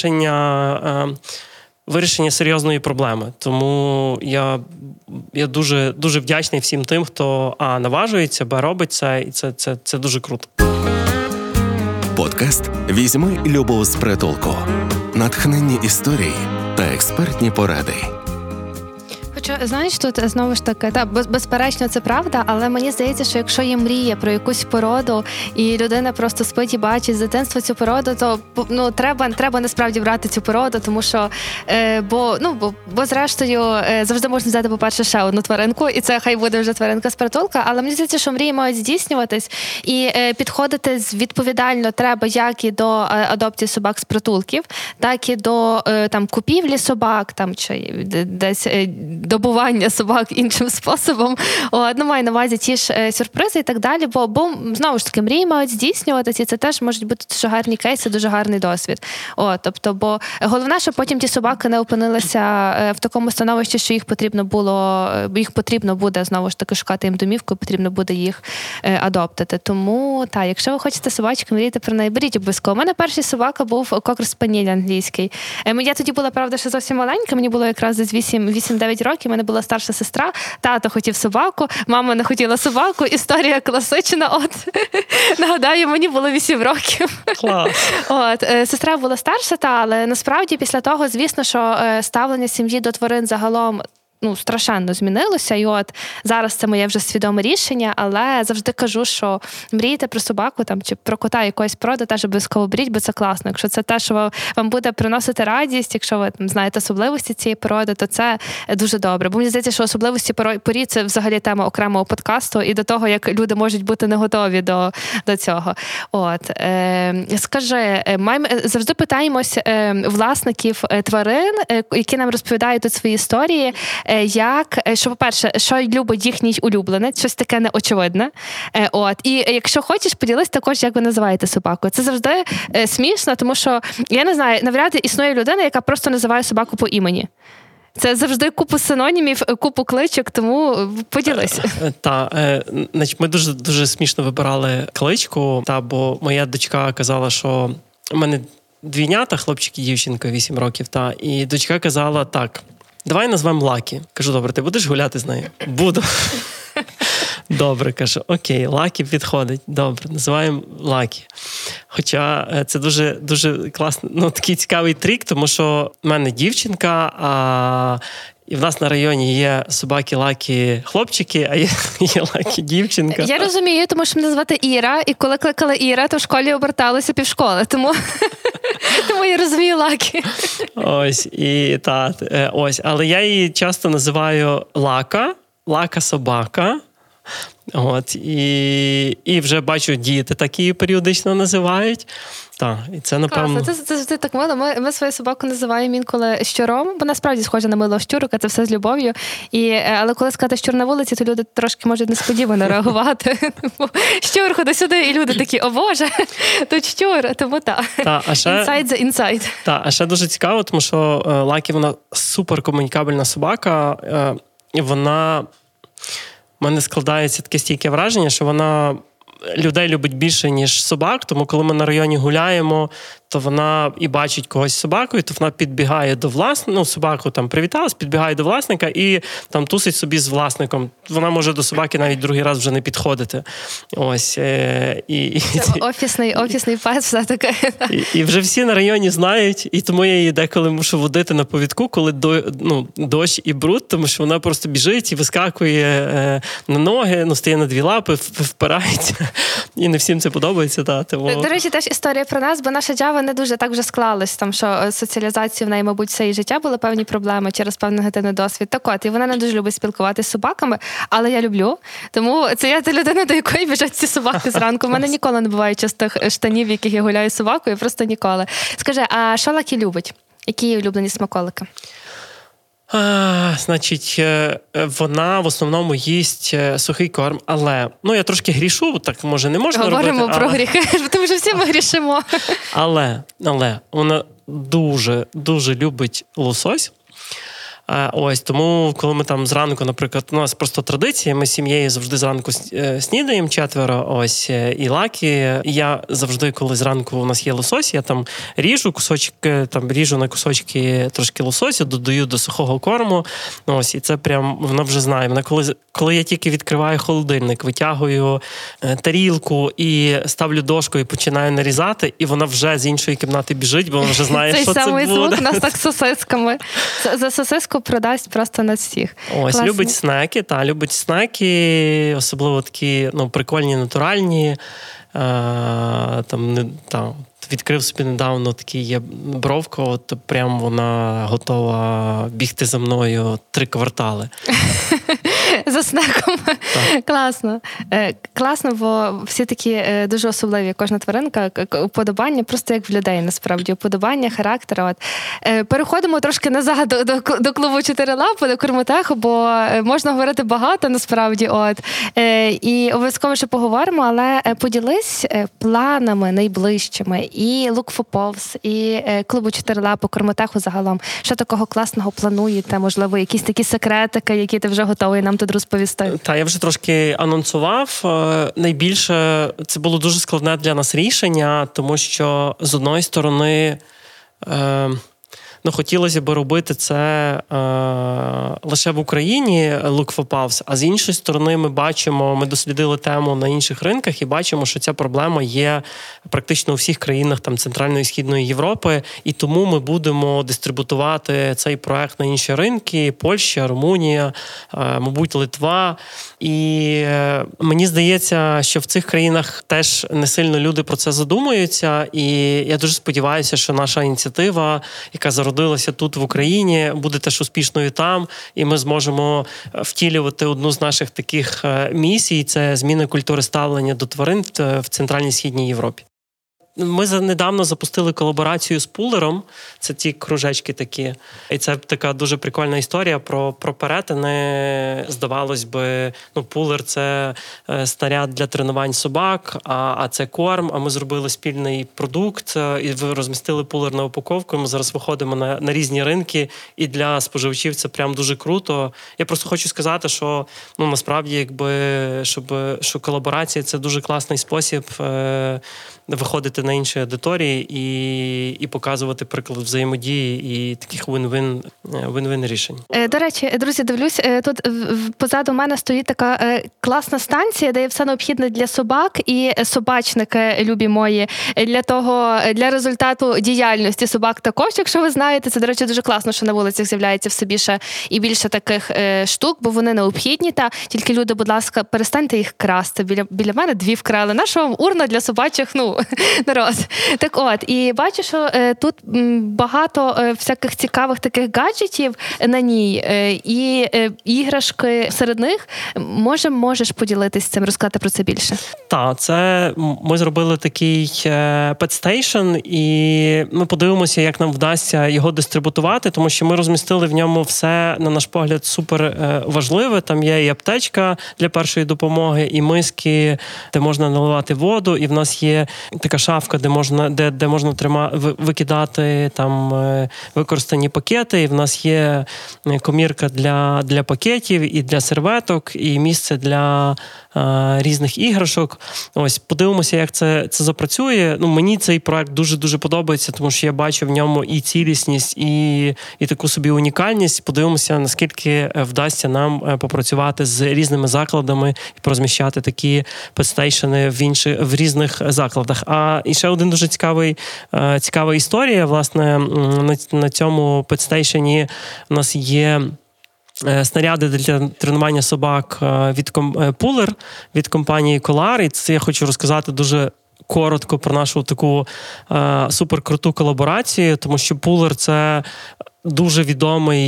вирішення серйозної проблеми. Тому я дуже, дуже вдячний всім тим, хто наважується, робить це, і це дуже круто. Подкаст «Візьми любов з притулку». Натхненні історії та експертні поради. Знаєш, тут знову ж таки, безперечно, це правда, але мені здається, що якщо є мрія про якусь породу, і людина просто спить і бачить з дитинства цю породу, то треба насправді брати цю породу, тому що, бо зрештою, завжди можна взяти, по-перше, ще одну тваринку, і це хай буде вже тваринка з притулка, але мені здається, що мрії мають здійснюватись, і підходити відповідально треба як і до адопції собак з притулків, так і до купівлі собак, чи десь добування собак іншим способом. Маю на увазі ті ж сюрпризи і так далі, бо знову ж таки, мрії мають здійснюватися, і це теж можуть бути дуже гарні кейси, дуже гарний досвід. Бо головне, щоб потім ті собаки не опинилися в такому становищі, що їх потрібно буде, знову ж таки, шукати їм домівку, потрібно буде їх адоптити. Тому, якщо ви хочете собачку, мрійте про неї, беріть обов'язково. У мене перший собака був кокер-спаніель англійський. Я тоді була, правда, ще зовсім маленька, мені було якраз десь 8-9 років, років, в мене була старша сестра, тато хотів собаку, мама не хотіла собаку, історія класична, нагадаю, мені було 8 років. Клас. Сестра була старша, але насправді після того, звісно, що ставлення сім'ї до тварин загалом страшенно змінилося, і зараз це моє вже свідоме рішення, але завжди кажу, що мрієте про собаку чи про кота якоїсь породи, теж обов'язково беріть, бо це класно. Якщо це те, що вам буде приносити радість, якщо ви знаєте особливості цієї породи, то це дуже добре. Бо мені здається, що особливості порід – це взагалі тема окремого подкасту і до того, як люди можуть бути не готові до цього. Скажи, ми завжди питаємось власників тварин, які нам розповідають тут свої історії, по-перше, що любить їхній улюбленець, щось таке неочевидне. І якщо хочеш, поділись також, як ви називаєте собаку. Це завжди смішно, тому що, я не знаю, навряд існує людина, яка просто називає собаку по імені. Це завжди купу синонімів, купу кличок, тому поділися. Значить, ми дуже смішно вибирали кличку, бо моя дочка казала, що у мене двійнята, хлопчик і дівчинка, 8 років, і дочка казала так: давай назвемо Лакі. Кажу, добре, ти будеш гуляти з нею? Буду. Добре, кажу, окей, Лакі підходить. Добре, називаємо Лакі. Хоча це дуже, дуже класний, такий цікавий трик, тому що в мене дівчинка, і в нас на районі є собаки Лакі хлопчики, а є Лакі дівчинка. Я розумію, тому що мене звати Іра, і коли кликали Іра, то в школі оберталися півшколи, тому я розумію Лакі. Але я її часто називаю Лака собака. І вже бачу, діти такі періодично називають. І це, напевно... Класно, це завжди так мило. Ми свою собаку називаємо інколи щуром, бо насправді схоже на милого щурика, це все з любов'ю. Але коли сказати щур на вулиці, то люди трошки можуть несподівано реагувати. Щур, ходи сюди, і люди такі, о Боже, тут щур, тому Inside the inside. А ще дуже цікаво, тому що Лакі, вона суперкомунікабельна собака, і вона... У мене складається таке стійке враження, що вона людей любить більше, ніж собак, тому коли ми на районі гуляємо, то вона і бачить когось з собакою, то вона підбігає до власника, собаку привіталась, підбігає до власника і тусить собі з власником. Вона може до собаки навіть другий раз вже не підходити. Це офісний пес все-таки. І вже всі на районі знають, і тому я її деколи мушу водити на повідку, коли дощ і бруд, тому що вона просто біжить і вискакує на ноги, стає на 2 лапи, впирається. І не всім це подобається. Тому... До речі, теж історія про нас, бо наша Джава не дуже так вже склалась, що соціалізацію в неї, мабуть, все її життя були певні проблеми через певний негативний досвід. І вона не дуже любить спілкуватися з собаками, але я люблю. Тому це я та людина, до якої біжать ці собаки зранку. У мене ніколи не буває чистих штанів, в яких я гуляю з собакою, просто ніколи. Скажи, а що Лакі любить? Які її улюблені смаколики? Значить, вона в основному їсть сухий корм, але, я трошки грішу, так може не можна робити. Говоримо про гріхи, тому що всі ми грішимо. Але вона дуже, дуже любить лосось. Тому, коли ми зранку, наприклад, у нас просто традиція, ми з сім'єю завжди зранку снідаємо 4, і Лакі. І я завжди, коли зранку у нас є лосось, я ріжу кусочок, ріжу на кусочки трошки лососю, додаю до сухого корму, і це прям, вона вже знає. Вона коли я тільки відкриваю холодильник, витягую тарілку і ставлю дошку і починаю нарізати, і вона вже з іншої кімнати біжить, бо вона вже знає, що це буде. Цей самий звук у нас так з сосисками. За сосиску продасть просто на всіх. Любить снеки, особливо такі, прикольні, натуральні. Відкрив собі недавно такий є бровко, прям вона готова бігти за мною 3 квартали. За снеком. Класно. Класно, бо всі такі дуже особливі, кожна тваринка, уподобання, просто як в людей, насправді, уподобання, характер. Переходимо трошки назад до клубу «Чотирилапи», до Курмотеху, бо можна говорити багато, насправді. І обов'язково ще поговоримо, але поділись планами найближчими і Look for Pups, і клубу «Чотирилапи», Курмотеху загалом. Що такого класного плануєте? Можливо, якісь такі секретики, які ти вже готовий нам тут розповісти? Я вже трошки анонсував. Найбільше це було дуже складне для нас рішення, тому що з одної сторони хотілося б робити це лише в Україні, Look for Puffs, а з іншої сторони ми дослідили тему на інших ринках і бачимо, що ця проблема є практично у всіх країнах там Центральної і Східної Європи, і тому ми будемо дистрибутувати цей проект на інші ринки: Польща, Румунія, мабуть, Литва. І мені здається, що в цих країнах теж не сильно люди про це задумуються, і я дуже сподіваюся, що наша ініціатива, яка зародилася тут в Україні, буде теж успішною там, і ми зможемо втілювати одну з наших таких місій – це зміна культури ставлення до тварин в Центральній і Східній Європі. Ми недавно запустили колаборацію з пулером. Це ті кружечки такі. І це така дуже прикольна історія про перетини. Здавалось би, пулер – це снаряд для тренувань собак, а це корм. А ми зробили спільний продукт і розмістили пулер на упаковку. Ми зараз виходимо на різні ринки, і для споживачів це прям дуже круто. Я просто хочу сказати, що насправді, що колаборація – це дуже класний спосіб виходити на інші аудиторії і показувати приклад взаємодії і таких win-win рішень. До речі, друзі, дивлюсь, тут позаду мене стоїть така класна станція, де є все необхідне для собак і собачники, любі мої, для результату діяльності собак також, якщо ви знаєте. Це, до речі, дуже класно, що на вулицях з'являється все більше і більше таких штук, бо вони необхідні. Та тільки люди, будь ласка, перестаньте їх красти. Біля мене 2 вкрали. Наша вам урна для собачих, народ. Так от, і бачу, що тут багато всяких цікавих таких гаджетів на ній, і іграшки серед них. Можеш поділитися цим, розказати про це більше? Так, ми зробили такий Pet Station, і ми подивимося, як нам вдасться його дистрибутувати, тому що ми розмістили в ньому все, на наш погляд, супер важливе. Там є і аптечка для першої допомоги, і миски, де можна наливати воду, і в нас є така шафка, де можна викидати там використані пакети, і в нас є комірка для пакетів і для серветок, і місце для різних іграшок. Ось, подивимося, як це запрацює. Мені цей проект дуже-дуже подобається, тому що я бачу в ньому і цілісність, і таку собі унікальність. Подивимося, наскільки вдасться нам попрацювати з різними закладами і порозміщати такі петстейшени в різних закладах. І ще один дуже цікава історія. Власне, на цьому петстейшені у нас є снаряди для тренування собак від Пулер, від компанії Колар. І це я хочу розказати дуже коротко про нашу таку суперкруту колаборацію, тому що Пулер – це дуже відомий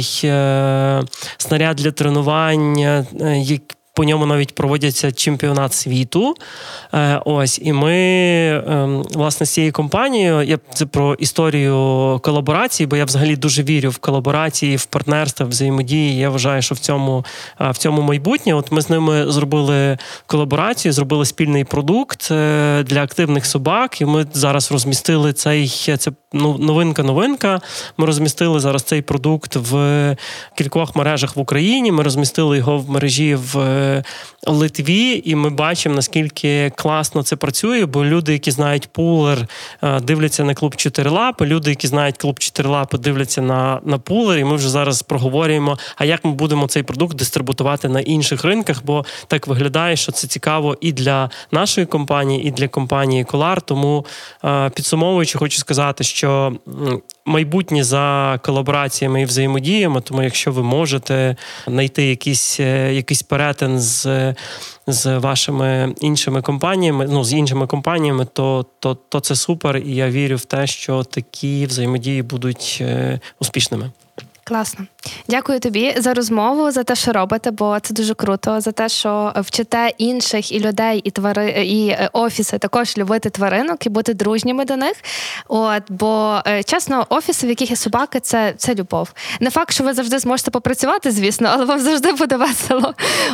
снаряд для тренувань, по ньому навіть проводяться чемпіонат світу. Ось, і ми, власне, з цією компанією, це про історію колаборації, бо я взагалі дуже вірю в колаборації, в партнерство, в взаємодії. Я вважаю, що в цьому майбутнє. От ми з ними зробили колаборацію, зробили спільний продукт для активних собак, і ми зараз розмістили це новинка. Ми розмістили зараз цей продукт в кількох мережах в Україні, ми розмістили його в мережі в Литві, і ми бачимо, наскільки класно це працює, бо люди, які знають Пулер, дивляться на клуб «Чотирилапи», люди, які знають клуб «Чотирилапи», дивляться на Пулер, і ми вже зараз проговорюємо, а як ми будемо цей продукт дистрибутувати на інших ринках, бо так виглядає, що це цікаво і для нашої компанії, і для компанії Колар. Тому, підсумовуючи, хочу сказати, що майбутнє за колабораціями і взаємодіями, тому якщо ви можете знайти якийсь перетин з вашими іншими компаніями, з іншими компаніями, то це супер, і я вірю в те, що такі взаємодії будуть успішними. Класно. Дякую тобі за розмову, за те, що робите, бо це дуже круто, за те, що вчите інших і людей, і офіси також любити тваринок і бути дружніми до них. Бо, чесно, офіси, в яких є собаки, це любов. Не факт, що ви завжди зможете попрацювати, звісно, але вам завжди буде весело.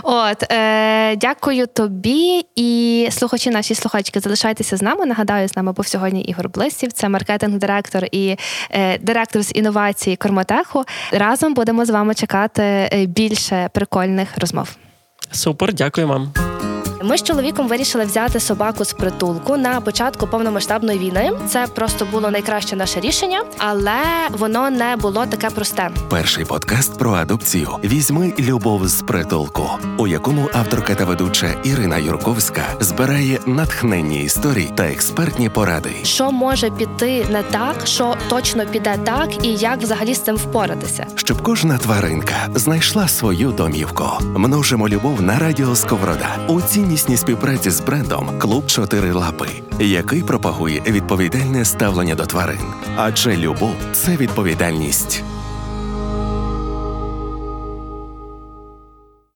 Дякую тобі і слухачі наші, слухачки, залишайтеся з нами. Нагадаю, з нами був сьогодні Ігор Блисів, це маркетинг-директор і директор з інновацій Кормотеху. Разом будемо з вами чекати більше прикольних розмов. Супер, дякую вам. Ми з чоловіком вирішили взяти собаку з притулку на початку повномасштабної війни. Це просто було найкраще наше рішення, але воно не було таке просте. Перший подкаст про адопцію «Візьми любов з притулку», у якому авторка та ведуча Ірина Юрковська збирає натхненні історії та експертні поради. Що може піти не так, що точно піде так, і як взагалі з цим впоратися. Щоб кожна тваринка знайшла свою домівку. Множимо любов на радіо Сковорода у ціннісній співпраці з брендом «Клуб 4 лапи», який пропагує відповідальне ставлення до тварин. Адже любов – це відповідальність.